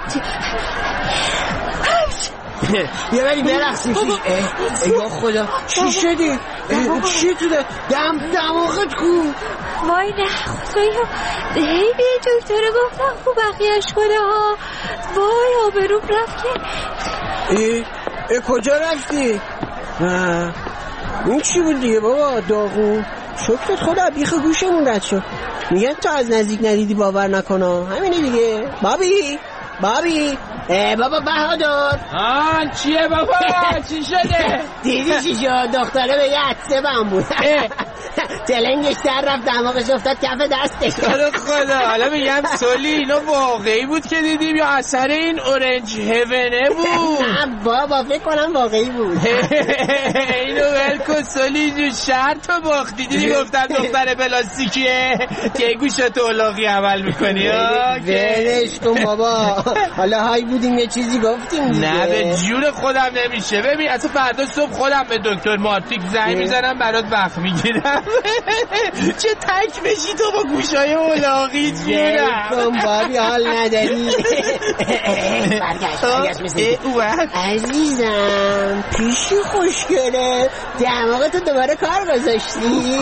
بیا بریم برقصیم. یا خدا چی شدی؟ چی تو دم دماغت کو؟ وای نه خدایا هی به دکتر گفتم خوب بقیهش کنه ها. وای آبروم رفت که. ای ای کجا رفتی؟ این چی بود دیگه بابا داغون؟ شکرت خدا بیخ گوشمون رد شد. میگن تا از نزدیک ندیدی باور نکنه. همینه دیگه. بابی بابی اه بابا بهادر آن چیه بابا چی شده؟ دیدی چی شد؟ دختره به یه عطسه بم بود تلنگش در رفت دماغش افتاد کف دستش. خدا حالا میگم سولی اینو واقعی بود که دیدیم یا اثر این اورنج هیونه بود؟ نه بابا فکر کنم واقعی بود. اینو ولکن سولی جو شرط باختی. دیدی گفتم دختر پلاستیکیه که گوشتو الاغی عمل میکنی. ولش کن بابا حالا های بودیم یه چیزی گفتیم دیگه. نه به جون خودم نمیشه. ببین اصلا فردا صبح خودم به دکتر مارتیک زنگ میزنم برات وقت میگیرم. چه تک بشی تو با گوشای الاغی جونم. کن بابی حال نداری. برگشت برگشت مثل عزیزم پیشی خوشگله دماغتو دوباره کار گذاشتی.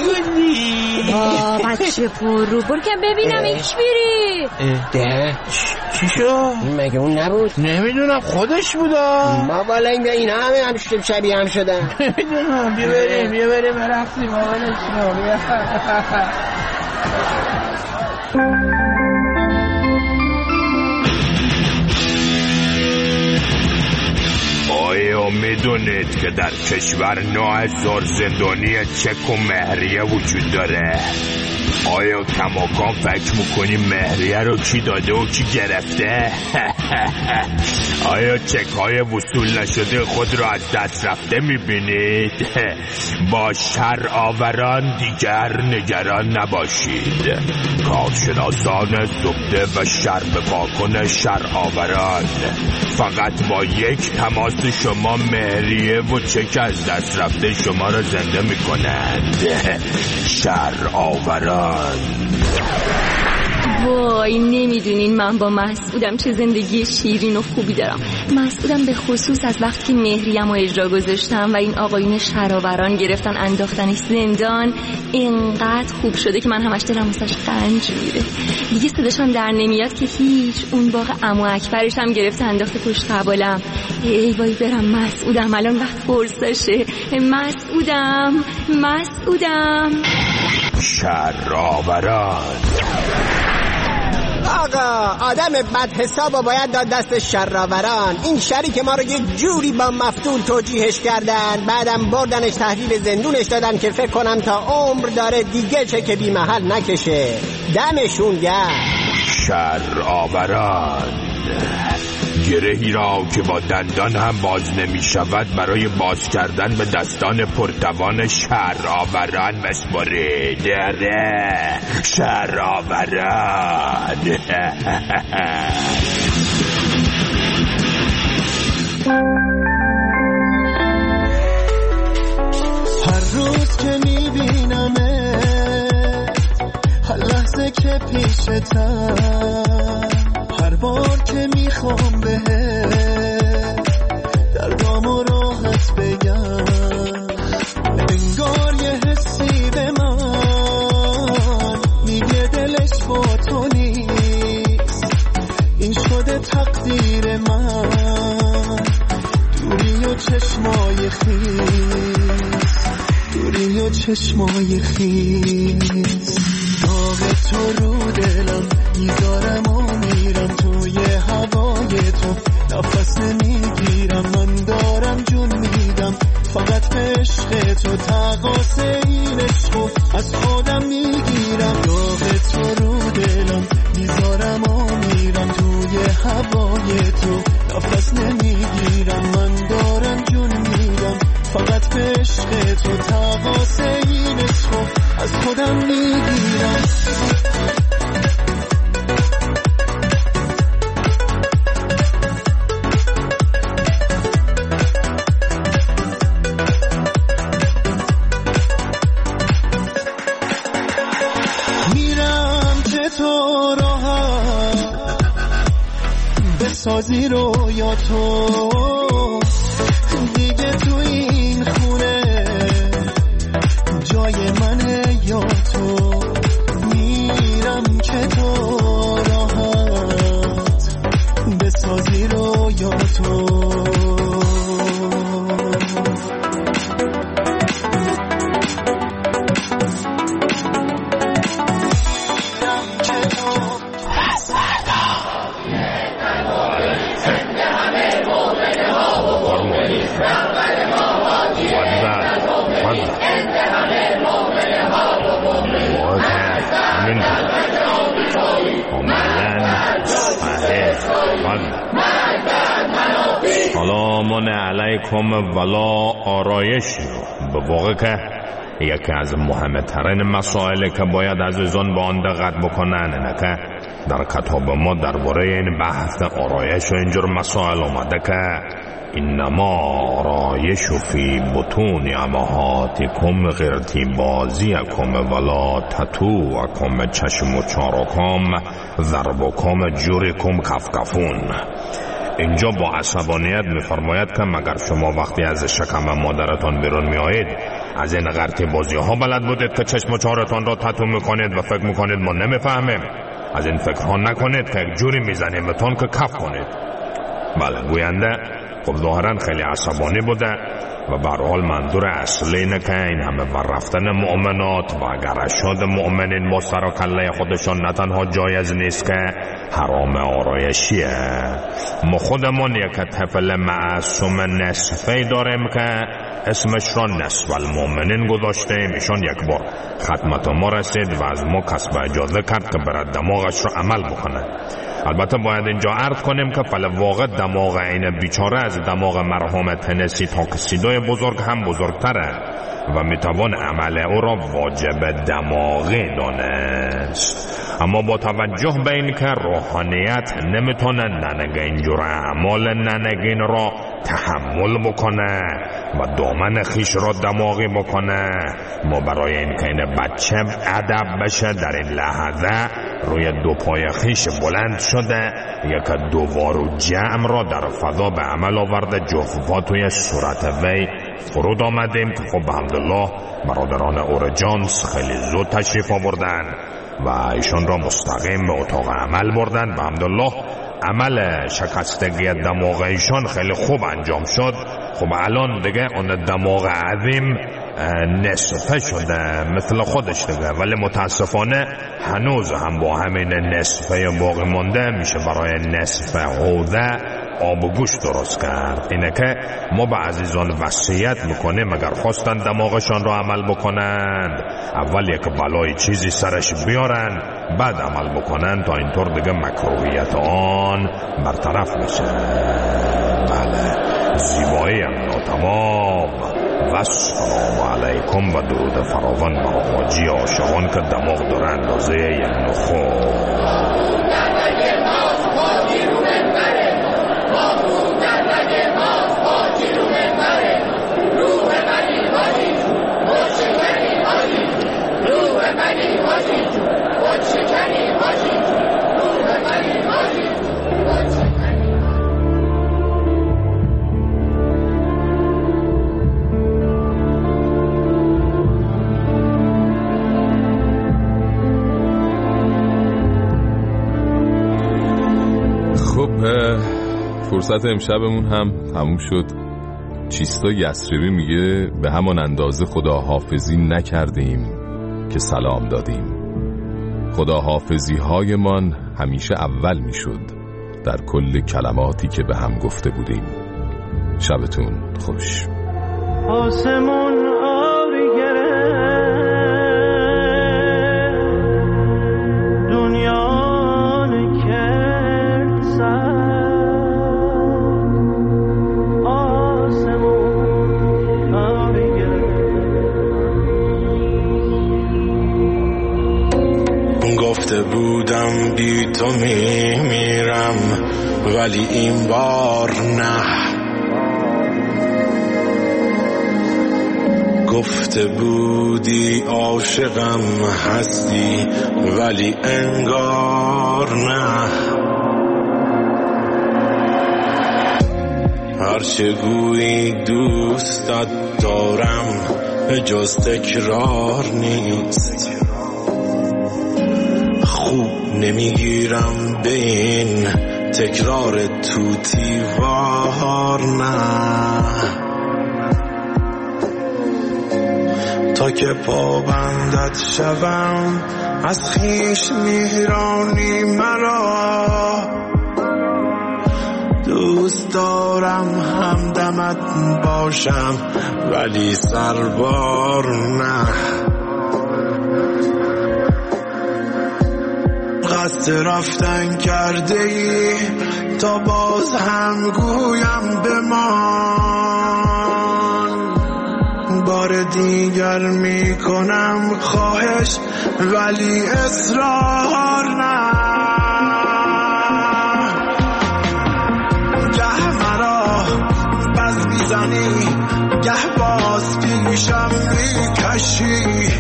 بچه پرو برو که ببینم این چی بیری. ده چی شو؟ مگه اون نبود؟ نمیدونم خودش بودا. ما بالا این اینا همه هم شبیه هم شدن. نمیدونم بیا بریم بیا بریم رفتیم آمالش رو بیا. آیا میدونید که در کشور نه هزار زندانی چک و مهریه وجود داره؟ آیا کماکان فکر میکنی مهریه رو کی داده و کی گرفته؟ آیا چک های وصول نشده خود را از دست رفته میبینید؟ با شر آوران دیگر نگران نباشید. کارشناسان زبده و شر بپاکن شر آوران فقط با یک تماس شما مهریه و چک از دست رفته شما را زنده میکنند. شر آوران. وای نمیدونین من با مسعودم چه زندگی شیرین و خوبی دارم. مسعودم به خصوص از وقتی که مهریم رو اجرا گذاشتم و این آقایون شراوران گرفتن انداختنش زندان اینقدر خوب شده که من همش دلم واسش قنج میره. دیگه صداش هم در نمیاد که هیچ. اون باغ عمو اکبرش هم گرفته انداخته پشت قبالم. ای وای برم مسعودم الان وقت فرصشه. مسعودم مسعودم شراوران. آقا آدم بد حسابو باید داد دست شراوران. این شری که ما رو یه جوری با مفتول توجیهش کردن بعدم بردنش تحویل زندونش دادن که فکر کنم تا عمر داره دیگه چه که بی محل نکشه. دمشون گرم. شراوران گرهی را که با دندان هم باز نمی شود برای باز کردن به دستان پرتوان شراوران مسپرید. شراوران. هر روز که می بینمه هر لحظه که پیشتم هر بار که میخوام بهت در دام و راحت بگم انگار یه حسی به من میگه دلش با تو نیست. این شده تقدیر من. دوری و چشمای خیز دوری و چشمای خیز داغ تو رو دلم میذارم و میرم توی هوای تو نفس نمیگیرم. من دارم جون میدم فقط به عشق تو. تقاص این عشقو از خودم میگیرم. داغ تو رو دلم میذارم و میرم توی هوای تو نفس نمیگیرم. من دارم جون میدم فقط به عشق تو. تقاص این عشقو از خودم میگیرم. میرم که تو راحت بسازی رو یا تو دیگه تو این خونه جای منه یا تو. میرم که تو راحت بسازی رو یا تو. همین عملا صحیح سلام علیکم ولا آرایشی. به واقع که یکی از مهمترین مسائلی که باید عزیزان با آن دقت بکنن اینه که در کتاب ما درباره این بحث آرایش و اینجور مسائل اومده که انما آرایش فی بطون امهاتکم غرتبازیکم ولا تتوکم چشم و چارکم ضربکم جورکم کفکفون. اینجا با عصبانیت میفرماید که مگر شما وقتی از شکم مادرتان بیرون میآیید از این غرتی بازی ها بلد بودید که چشم و چارتان را تتو میکنید و فکر میکنید ما نمیفهمیم؟ از این فکر ها نکنید که یک جوری میزنیم بهتون که کف کنید. بله گوینده خب ظاهرا خیلی عصبانی بوده و به هر حال منظور اصلی اینه که این همه بررفتن مؤمنات و اگر اشهاد مؤمنین با سر و کله خودشان نه تنها جایز نیست که حرام آرایشیه. ما خودمون یک طفل معصوم نصفی داریم که اسمش را نصف المؤمنین گذاشتیم. ایشان یک بار ختمت ما رسید و از ما کسب اجازه کرد که برای دماغش را عمل بکنه. البته باید اینجا عرض کنیم که فل واقع دماغ این بیچاره از دماغ مرحوم تنسی تاکسیدوی بزرگ هم بزرگتره و میتوان عمل او را واجب دماغی دانست. اما با توجه به این که روحانیت نمیتونه ننگ اینجور اعمال ننگین را تحمل بکنه و دامن خیش را دماغی بکنه، ما برای این که این بچه ادب بشه در این لحظه روی دو پای خیش بلند شده یک دوار و جمع را در فضا به عمل آورده، جفوا توی صورت وی فرود آمدیم که خب الحمدلله برادران اورژانس خیلی زود تشریف آوردن و ایشان را مستقیم به اتاق عمل بردن و الحمدلله عمل شکستگی دماغ ایشان خیلی خوب انجام شد. خب الان دیگه اون دماغ عظیم نصفه شده مثل خودش دیگه، ولی متاسفانه هنوز هم با همین نصفه باقی مونده میشه برای نصف حوضه آب و گوشت درست کرد. اینه که ما به عزیزان وصیت میکنیم اگر خواستن دماغشان رو عمل بکنند اول یک بلای چیزی سرش بیارن بعد عمل بکنن تا اینطور دیگه مکروهیت آن برطرف میشه. بله زیبایی هم ناتمام و السلام علیکم و درود فراوان بر حاجی عاشقان که دماغ داره اندازه یک نخود. فرصت امشبمون هم تموم شد. چیستا یسریبی میگه به همان اندازه خداحافظی نکردیم که سلام دادیم. خداحافظی هایمان همیشه اول میشد در کل کلماتی که به هم گفته بودیم. شبتون خوش. آسمون آبی گرفت دنیا نکرد سر گفته بودم بی تو میمیرم ولی این بار نه. گفته بودی عاشقم هستی ولی انگار نه. هرچه گویی دوستت دارم به جز تکرار نیست. خوب نمیگیرم به این تکرار توتی وار نه. تا که پابندت شوم از خیش میرانی مرا. دوست دارم همدمت باشم ولی سربار نه. قصد رفتن کرده ای تا باز هم گویم بمان. بار دیگر می کنم خواهش ولی اصرار نه. گه مرا بز میزنی گه باز پیشم میکشی.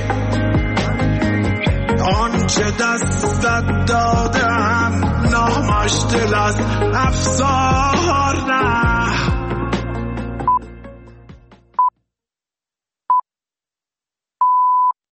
آنچه دستت دادم نامش دل از افسار نه.